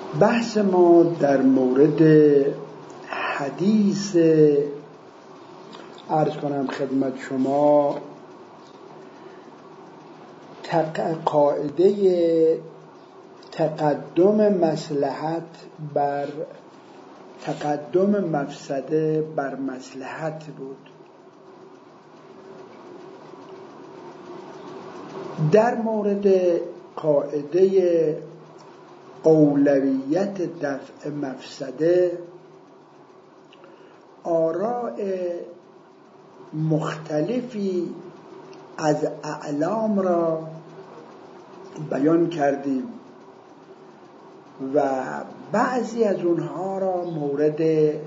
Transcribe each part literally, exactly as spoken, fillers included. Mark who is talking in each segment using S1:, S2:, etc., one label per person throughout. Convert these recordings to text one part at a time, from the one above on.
S1: بحث ما در مورد حدیث عرض کنم خدمت شما قاعده تقدم مصلحت بر تقدم مفسده بر مصلحت بود. در مورد قاعده اولویت دفع مفسده آراء مختلفی از اعلام را بیان کردیم و بعضی از اونها را مورد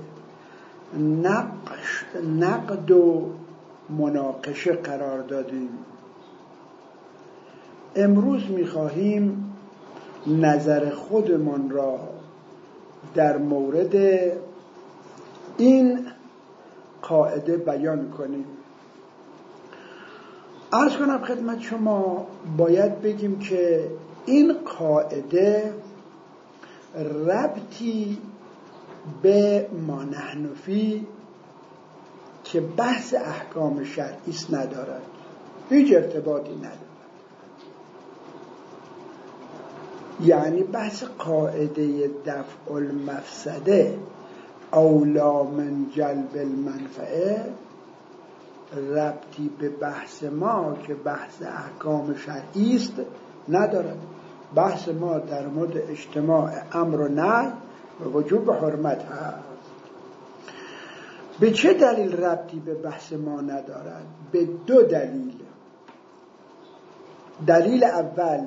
S1: نقش نقد و مناقشه قرار دادیم. امروز می‌خواهیم نظر خودمان را در مورد این قاعده بیان کنیم. عرض کنم خدمت شما باید بگیم که این قاعده ربطی به ما نحن فی که بحث احکام شرعی است ندارد، هیچ ارتباطی ندارد. یعنی بحث قاعده دفع المفسده اولا من جلب المنفعه ربطی به بحث ما که بحث احکام شرعی است ندارد. بحث ما در مورد اجتماع امر و نهی و وجوب حرمت هست. به چه دلیل ربطی به بحث ما ندارد؟ به دو دلیل. دلیل اول،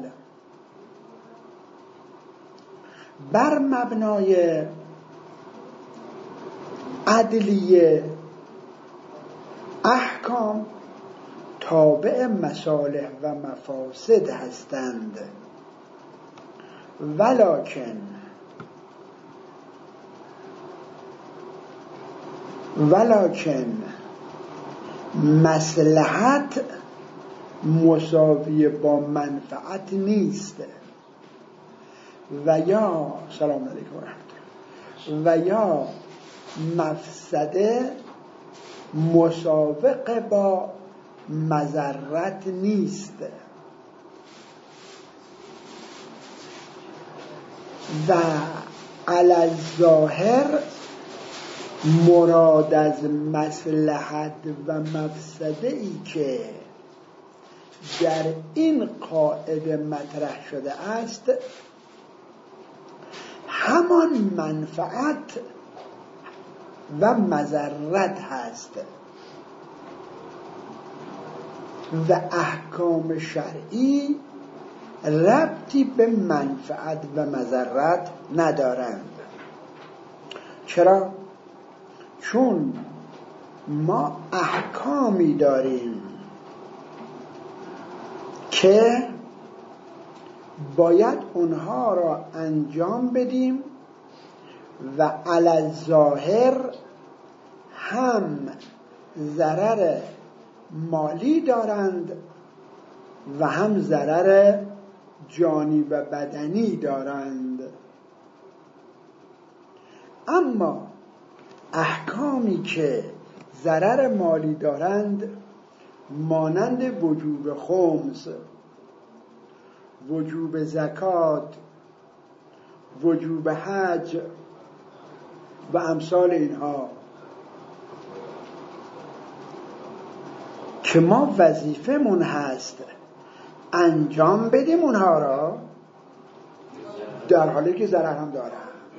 S1: بر مبنای عدلیه احکام تابع مصالح و مفاسد هستند، ولکن ولکن مصلحت مساوی با منفعت نیست و یا سلام علیکم و رحمت الله و یا مفسده مساوق با مضرت نیست و علی الظاهر مراد از مصلحت و مفسده ای که در این قاعده مطرح شده است همان منفعت و مضرت هست و احکام شرعی ربطی به منفعت و مضرت ندارند. چرا؟ چون ما احکامی داریم که باید اونها را انجام بدیم و علی الظاهر هم ضرر مالی دارند و هم ضرر جانی و بدنی دارند. اما احکامی که ضرر مالی دارند مانند وجوب خمس، وجوب زکات، وجوب حج و امثال اینها که ما وظیفمون هست انجام بدیم اونها را، در حالی که ضرر هم دارن.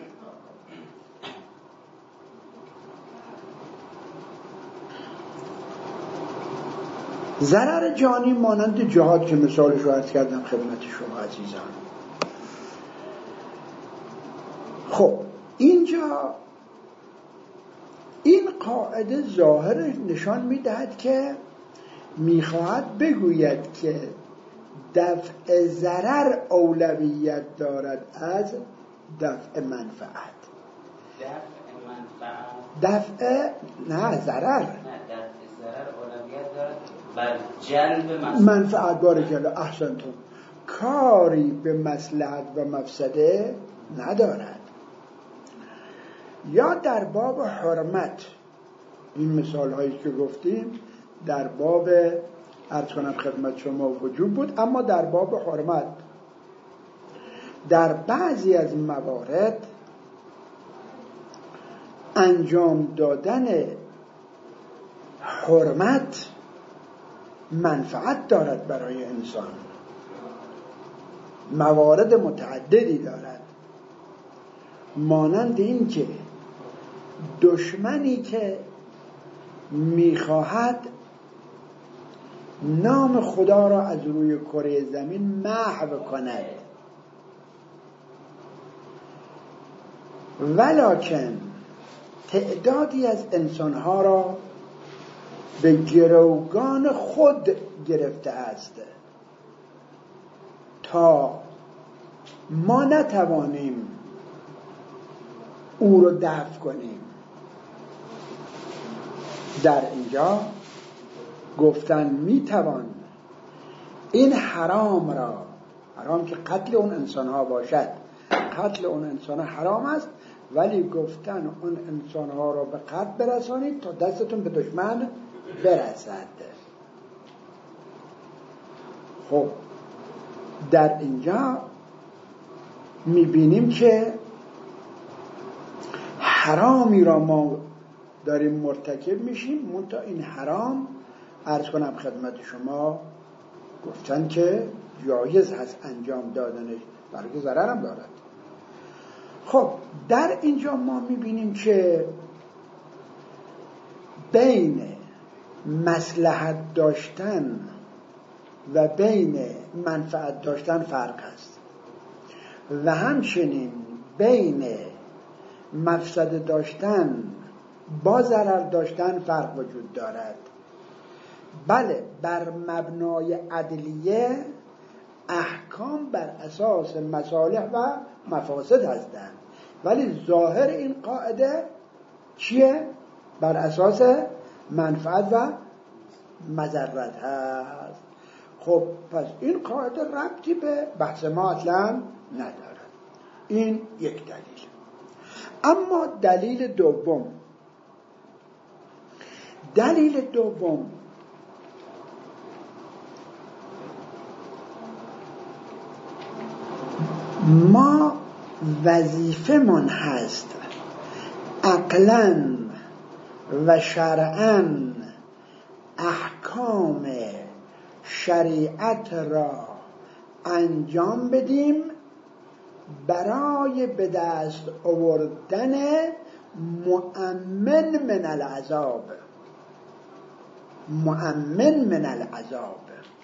S1: ضرر جانی مانند جهاد که مثالش رو عرض کردم خدمت شما عزیزان. خب اینجا این قاعده ظاهر نشان میدهد که میخواهد بگوید که دفع ضرر اولویت دارد از دفع منفعت.
S2: دفع منفعت
S1: دفع نه ضرر
S2: نه دفع ضرر اولویت دارد بر جلب منفعت.
S1: منفعت بارک الله احسنتون. کاری به مصلحت و مفسده ندارد. یا در باب حرمت، این مثال هایی که گفتیم در باب عرض کنم خدمت شما وجود بود، اما در باب حرمت در بعضی از موارد انجام دادن حرمت منفعت دارد برای انسان، موارد متعددی دارد، مانند این که دشمنی که میخواهد نام خدا را از روی کره زمین محو کند، ولکن تعدادی از انسانها را به گروگان خود گرفته است تا ما نتوانیم او رو دفع کنیم. در اینجا گفتن میتوان این حرام را، حرام که قتل اون انسان ها باشد، قتل اون انسان ها حرام است، ولی گفتن اون انسان ها را به قتل برسانید تا دستتون به دشمن برسد. خب در اینجا میبینیم که حرامی را ما داریم مرتکب میشیم، منتها این حرام عرض کنم خدمت شما گفتن که جایز هست انجام دادنش، بلکه ضرر هم دارد. خب در اینجا ما میبینیم که بین مصلحت داشتن و بین منفعت داشتن فرق است و همچنین بین مفسده داشتن با ضرر داشتن فرق وجود دارد. بله، بر مبنای عدلیه احکام بر اساس مصالح و مفاسد هستند، ولی ظاهر این قاعده چیه؟ بر اساس منفعت و مضرت هست. خب پس این قاعده ربطی به بحث ما اصلا ندارد. این یک دلیل. اما دلیل دوم، دلیل دوم ما وظیفه من هست عقلاً و شرعاً احکام شریعت را انجام بدیم برای به دست آوردن مؤمن من العذاب. مؤمن من العذاب،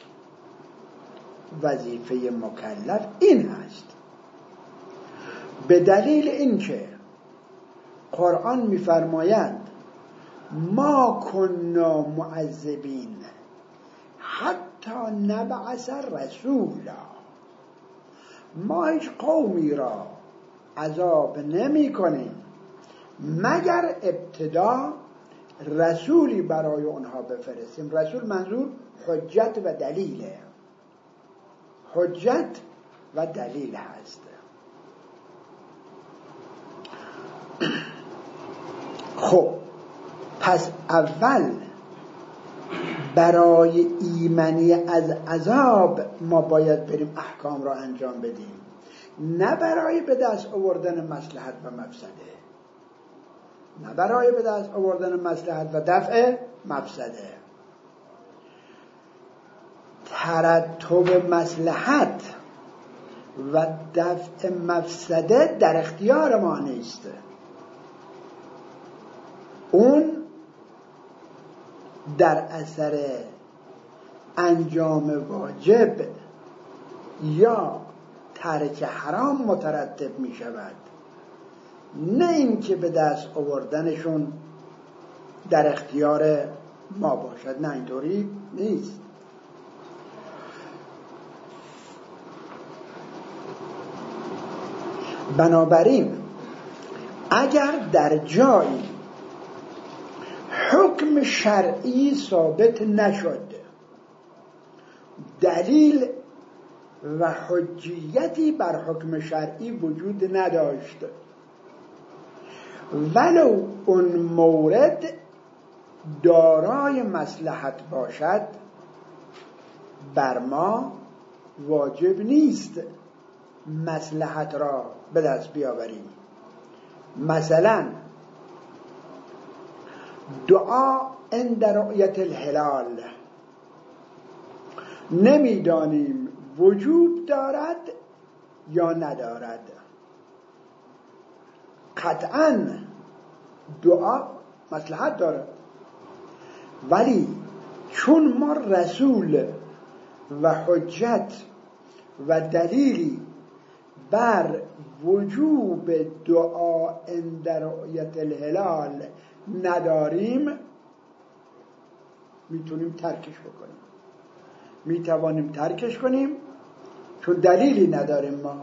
S1: وظیفه مکلف این هست، به دلیل اینکه قرآن می‌فرماید ما کننا معذبین حتی نبعث رسولا، ما هیچ قومی را عذاب نمی کنیم مگر ابتدا رسولی برای اونها بفرستیم. رسول منظور حجت و دلیله، حجت و دلیل هست. خب پس اول برای ایمنی از عذاب ما باید بریم احکام را انجام بدیم، نه برای به دست آوردن مصلحت و مفسده، نه برای به دست آوردن مصلحت و دفع مفسده. ترتب مصلحت و دفع مفسده در اختیار ما نیست، اون در اثر انجام واجب یا ترک حرام مترتب می شود، نه اینکه به دست آوردنشون در اختیار ما باشد. نه، اینطوری نیست. بنابراین اگر در جایی حکم شرعی ثابت نشد، دلیل و حجیتی بر حکم شرعی وجود نداشت، ولو اون مورد دارای مصلحت باشد بر ما واجب نیست مصلحت را به دست بیاوریم. مثلا دعا عند رؤیت الهلال نمیدانیم وجوب دارد یا ندارد. قطعاً دعا مصلحت دارد، ولی چون ما رسول و حجت و دلیلی بر وجوب دعا عند رؤیت الهلال نداریم، میتونیم ترکش بکنیم، میتوانیم ترکش کنیم چون دلیلی نداریم ما.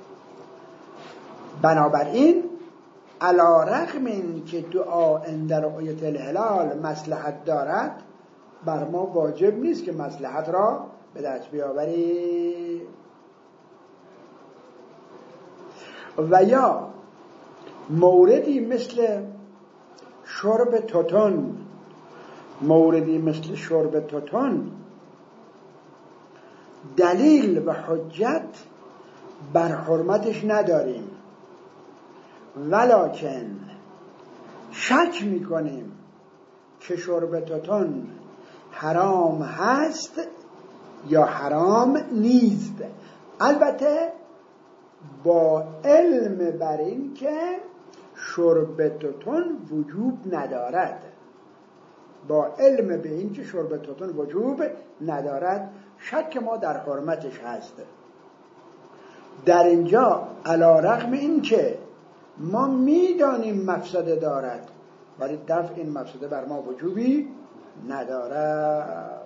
S1: بنابراین علی رغم این که دعا عند رؤیت الهلال مصلحت دارد، بر ما واجب نیست که مصلحت را به دست بیاوریم. و یا موردی مثل شرب توتون، موردی مثل شرب توتون دلیل و حجت بر حرمتش نداریم، ولکن شک میکنیم که شرب توتون حرام هست یا حرام نیست، البته با علم بر این که شرب توتون وجوب ندارد، با علم به این که شرب توتون وجوب ندارد، شک ما در حرمتش هست. در اینجا علی رغم این که ما میدانیم مفسده دارد، ولی دفع این مفسده بر ما وجوبی ندارد.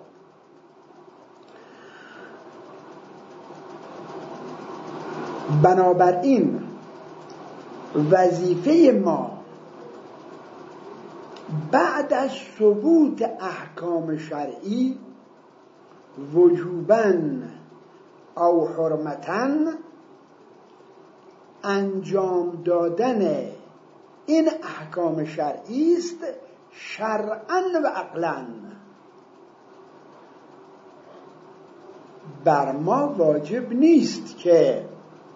S1: بنابراین وظیفه ما بعد از ثبوت احکام شرعی وجوباً او حرمتاً انجام دادن این احکام شرعی است، شرعاً و عقلاً. بر ما واجب نیست که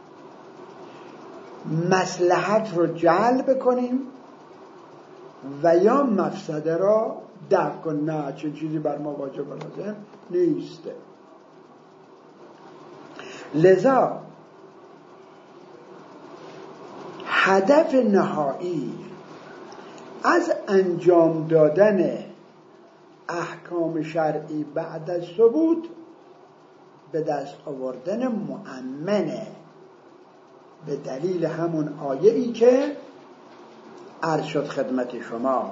S1: مصلحت رو جلب کنیم و یا مفسده را دفع کنیم. نه، چه چیزی بر ما واجب و لازم نیست. لذا هدف نهایی از انجام دادن احکام شرعی بعد از ثبوت به دست آوردن مؤمنه، به دلیل همون آیه‌ای که عرض شد خدمت شما.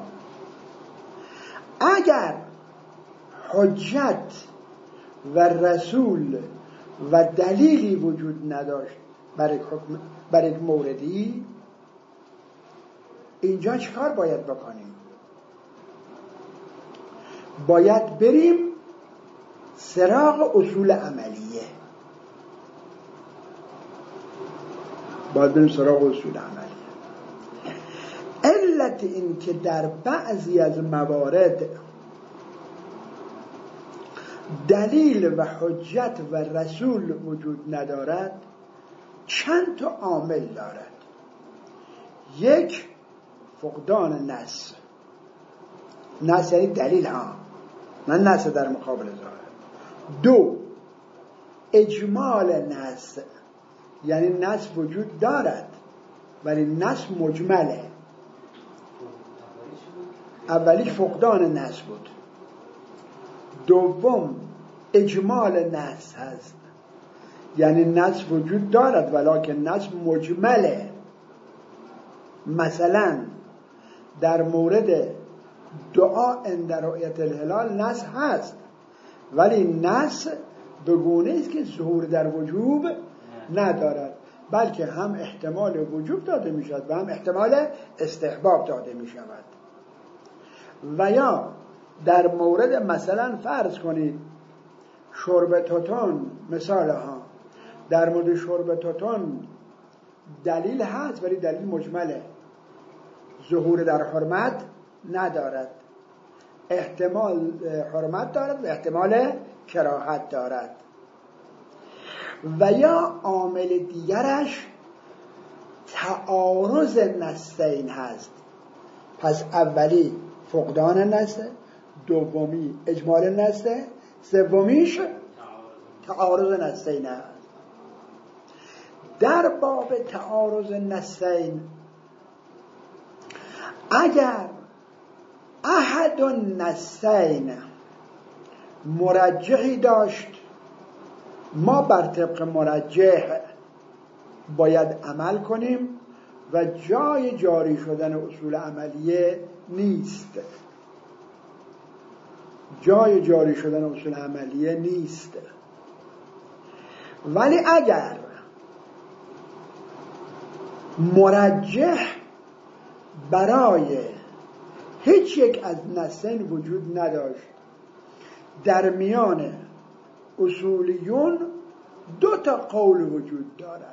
S1: اگر حجت و رسول و دلیلی وجود نداشت برای حکم برای یک موردی، اینجا چیکار باید بکنیم؟ باید بریم سراغ اصول عملیه، باید بریم سراغ اصول عملیه. علت این که در بعضی از موارد دلیل و حجت و رسول وجود ندارد چند تا عامل دارد. یک، فقدان نص. نص یعنی دلیل، ها، نه نص در مقابل ظاهر. دو، اجمال نص، یعنی نص وجود دارد ولی نص مجمله. اولیش فقدان نص بود. دوم اجمال نص هست، یعنی نص وجود دارد ولکن نص مجمله. مثلا در مورد دعا عند رؤیت الهلال نص هست، ولی نص به گونه است که ظهور در وجوب ندارد، بلکه هم احتمال وجوب داده می شود و هم احتمال استحباب داده می شود. و یا در مورد مثلا فرض کنید شرب توتون، مثال ها، در مورد شرب توتون دلیل هست ولی دلیل مجمله، ظهور در حرمت ندارد، احتمال حرمت دارد و احتمال کراهت دارد. و یا عامل دیگرش تعارض نصین هست. پس اولی فقدان نصه، دومی اجمال نصه، سومیش تعارض نصین هست. در باب تعارض نصین اگر احد النصین مرجحی داشت، ما بر طبق مرجح باید عمل کنیم و جای جاری شدن اصول عملیه نیست. جای جاری شدن اصول عملیه نیست. ولی اگر مرجح برای هیچ یک از نصین وجود نداشت، در میان اصولیون دو تا قول وجود دارد.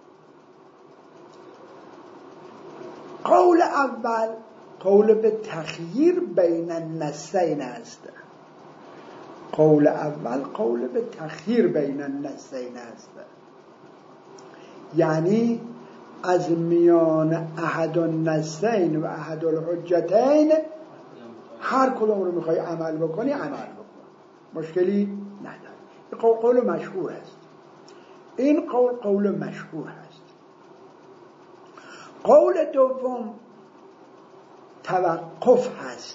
S1: قول اول قول به تخییر بین النصین است. قول اول قول به تخییر بین النصین است، یعنی از میان احد النصین و احد الحجتین هر کدوم رو میخوای عمل بکنی عمل بکن، مشکلی نداره. این قول, قول مشهور است. این قول قول مشهور است. قول دوم توقف هست،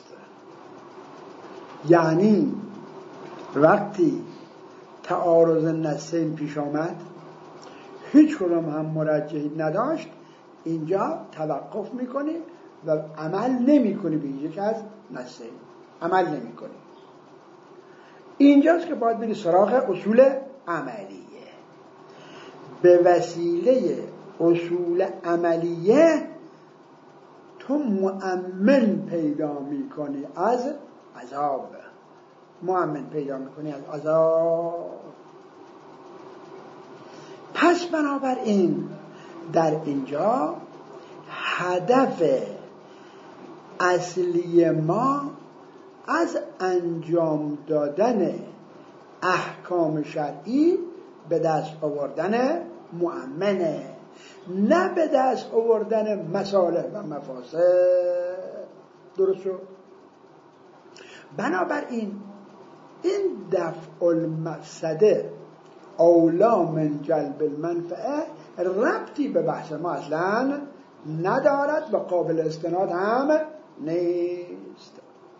S1: یعنی وقتی تعارض نصین پیش آمد هیچ کدام هم مرجحی نداشت، اینجا توقف میکنی و عمل نمیکنی به یک از نصین، عمل نمیکنی. اینجاست که باید بری سراغ اصول عملیه. به وسیله اصول عملیه تو مؤمن پیدا میکنی از عذاب، مؤمن پیدا میکنی از عذاب. پس بنابراین در اینجا هدف اصلی ما از انجام دادن احکام شرعی به دست آوردن مؤمنه، نه به دست آوردن مصالح و مفاسد. درست شد؟ بنابراین این دفع المفسده اولا من جلب المنفعه ربطی به بحث ما اصلا ندارد و قابل استناد هم نیست.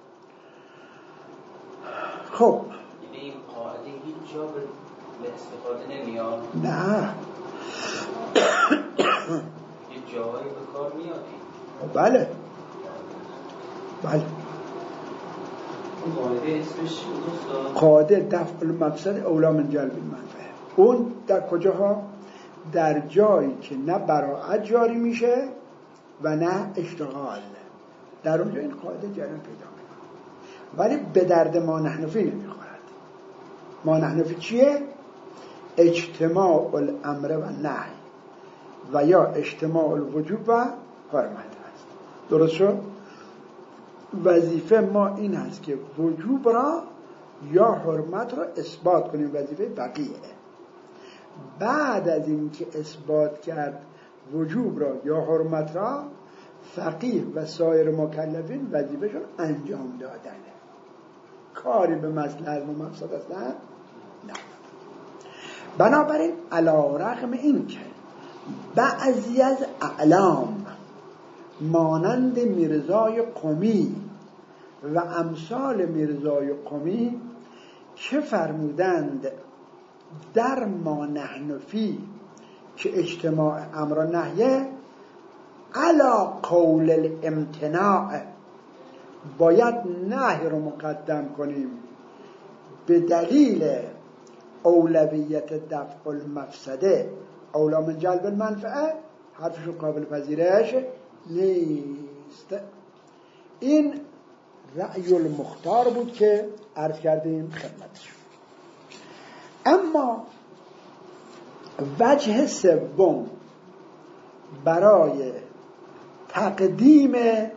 S1: خب
S2: یعنی این قاعده هیچ جا به استفاده نمیاد؟
S1: نه
S2: یه جایی به کار میاد.
S1: بله بله.
S2: قاعده اسمش چی بود؟
S1: قاعده دفع المفسد اولا من جلب المنفعه. اون در کجاها؟ در جایی که نه براعت جاری میشه و نه اشتغال، در اونجا این قاعده جریان پیدا میکنه. ولی به درد ما نحنفی نمیخورد. ما نحنفی چیه؟ اجتماع الامر و نهی و یا اجتماع الوجوب و حرمت هست. درست شد؟ وظیفه ما این هست که وجوب را یا حرمت را اثبات کنیم، وظیفه بقیه. بعد از این که اثبات کرد وجوب را یا حرمت را، فقیه و سایر مکلفین وظیفهشون انجام دادنه، کاری به مصلحت و مقصد اصلا نه. بنابراین علی رغم این که بعضی از اعلام مانند میرزای قمی و امثال میرزای قمی که فرمودند در ما نحنفی که اجتماع امر و نهیه علی قول الامتناع، باید نهی رو مقدم کنیم به دلیل اولویت دفع المفسده اولا من جلب المنفعه، حرفشون قابل پذیرش نیست. این رأی المختار بود که عرض کردیم خدمتش. اما وجه سوم برای تقدیم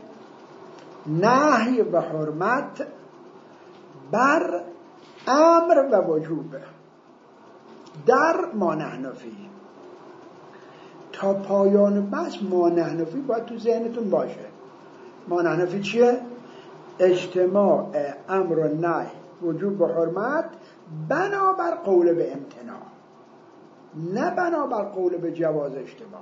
S1: نهی و حرمت بر امر و وجوب در ما نحن فیه. تا پایان بحث ما نحن فیه باید تو ذهنتون باشه. ما نحن فیه چیه؟ اجتماع امر و نهی وجوب و حرمت بنابر قول به امتناع، نه بنابر قول به جواز اجتماع.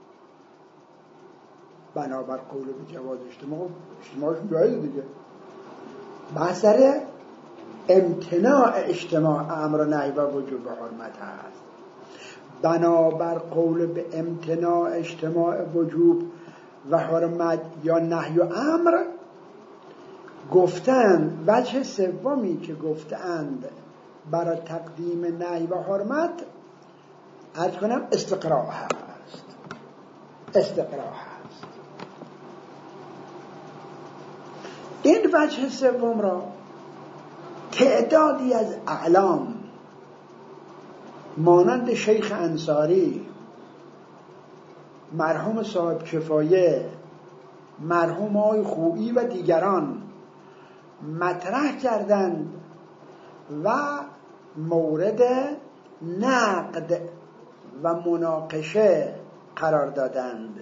S1: بنابر قول به جواز اجتماع، اجتماعش جایز دیگه. بحث سر امتناع اجتماع امر و نهی و وجوب و حرمت هست. بنابر قول به امتناع اجتماع وجوب و حرمت یا نهی و امر گفتن وجه سومی که گفتند برای تقدیم نهی و حرمت عرض کنم استقراء هست. استقراء هست. این وجه سوم را تعدادی از اعلام مانند شیخ انصاری، مرحوم صاحب کفایه، مرحوم آقای خویی و دیگران مطرح کردند و مورد نقد و مناقشه قرار دادند.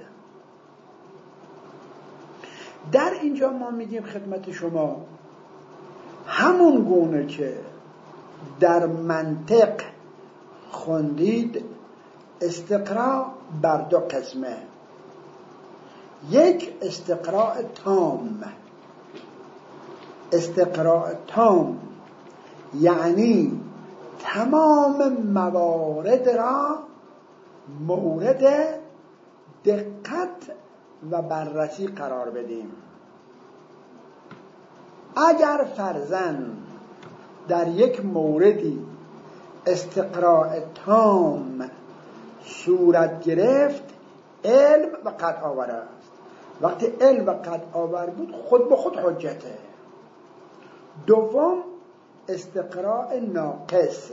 S1: در اینجا ما میگیم خدمت شما همون گونه که در منطق خوندید استقراء بر دو قسمه. یک استقراء تام. استقراء تام یعنی تمام موارد را مورد دقت و بررسی قرار بدیم. اگر فرضاً در یک موردی استقراء تام صورت گرفت، علم و قطع آور است. وقتی علم و قطع آور بود خود به خود حجته. دوم استقراء ناقص.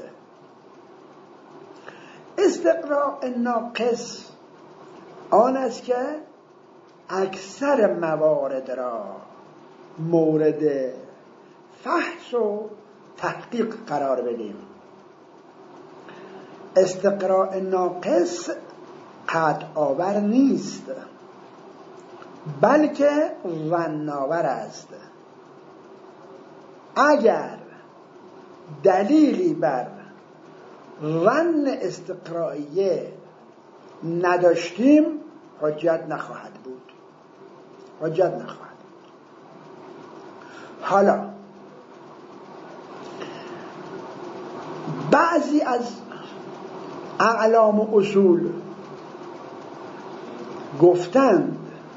S1: استقراء ناقص آن است که اکثر موارد را مورد فحص و تحقیق قرار بدیم. استقراء ناقص قطع آور نیست بلکه ظن‌آور است. اگر دلیلی بر ظن استقرائیه نداشتیم حجت نخواهد بود. حجت نخواهد بود. حالا بعضی از اعلام و اصول گفتند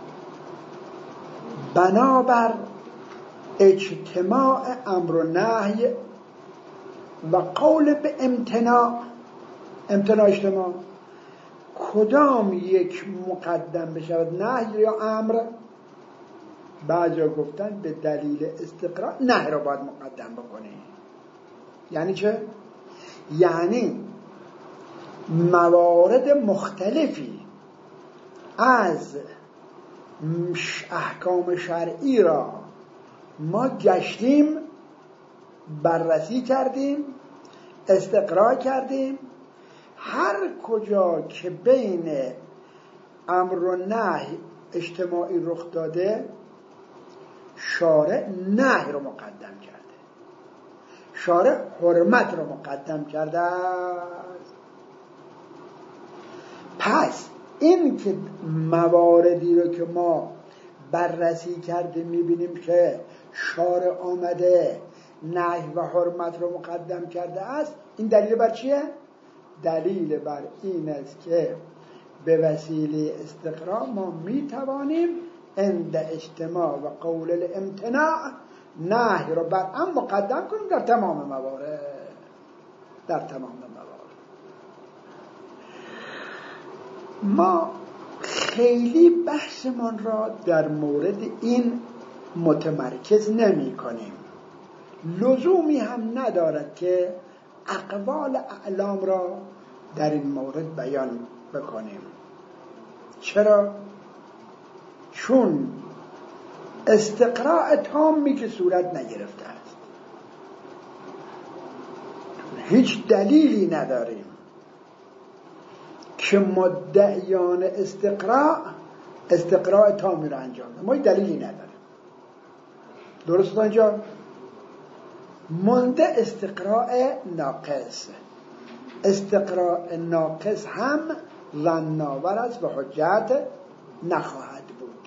S1: بنابر اجتماع امر و نهی و قول به امتناع، امتناع اجتماع، کدام یک مقدم بشود، نهی یا امر؟ بعضی گفتن به دلیل استقراء نهی را باید مقدم بکنی. یعنی چه؟ یعنی موارد مختلفی از احکام شرعی را ما گشتیم، بررسی کردیم، استقراء کردیم. هر کجا که بین امر و نهی اجتماعی رخ داده شارع نهی رو مقدم کرده، شارع حرمت رو مقدم کرده است. پس این که مواردی رو که ما بررسی کرده میبینیم که شارع آمده نهی و حرمت رو مقدم کرده است، این دلیل بر چیه؟ دلیل بر این است که به وسیله استقراء ما میتوانیم عند اجتماع و قول الامتناع نهی رو بر ام مقدم کنیم در تمام موارد. در تمام موارد ما خیلی بحثمان را در مورد این متمرکز نمی کنیم. لزومی هم ندارد که اقوال اعلام را در این مورد بیان بکنیم. چرا؟ چون استقراء تامی که صورت نگرفته است، هیچ دلیلی نداریم که مدعیان استقراء استقراء تامی رو انجام بدن. ما هیچ دلیلی نداریم. درست اینجا مونده استقراء ناقص. استقراء ناقص هم ظن‌آور است و حجت نخواهد بود.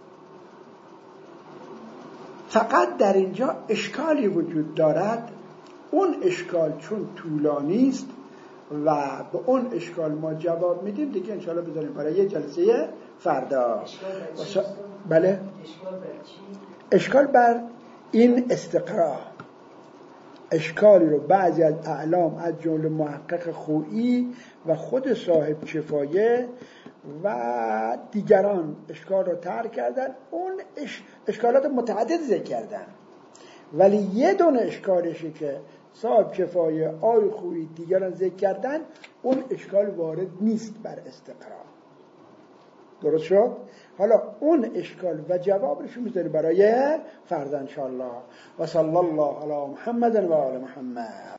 S1: فقط در اینجا اشکالی وجود دارد. اون اشکال چون طولانی است و به اون اشکال ما جواب میدیم دیگه، انشاءالله بذاریم برای یه جلسه فردا.
S2: اشکال
S1: بله؟
S2: اشکال بر چی؟
S1: اشکال بر این استقراء. اشکالی رو بعضی از اعلام از جمله محقق خویی و خود صاحب کفایه و دیگران اشکال رو ترک کردن. اون اش... اشکالات متعدد ذکر کردن، ولی یه دونه اشکالشی که صاحب کفایه، آی خویی، دیگران ذکر کردن، اون اشکال وارد نیست بر استقراء. درست شد؟ حالا اون اشکال و جوابش میذاری برای فردا انشاءالله. و صلی الله علی محمد و آل محمد.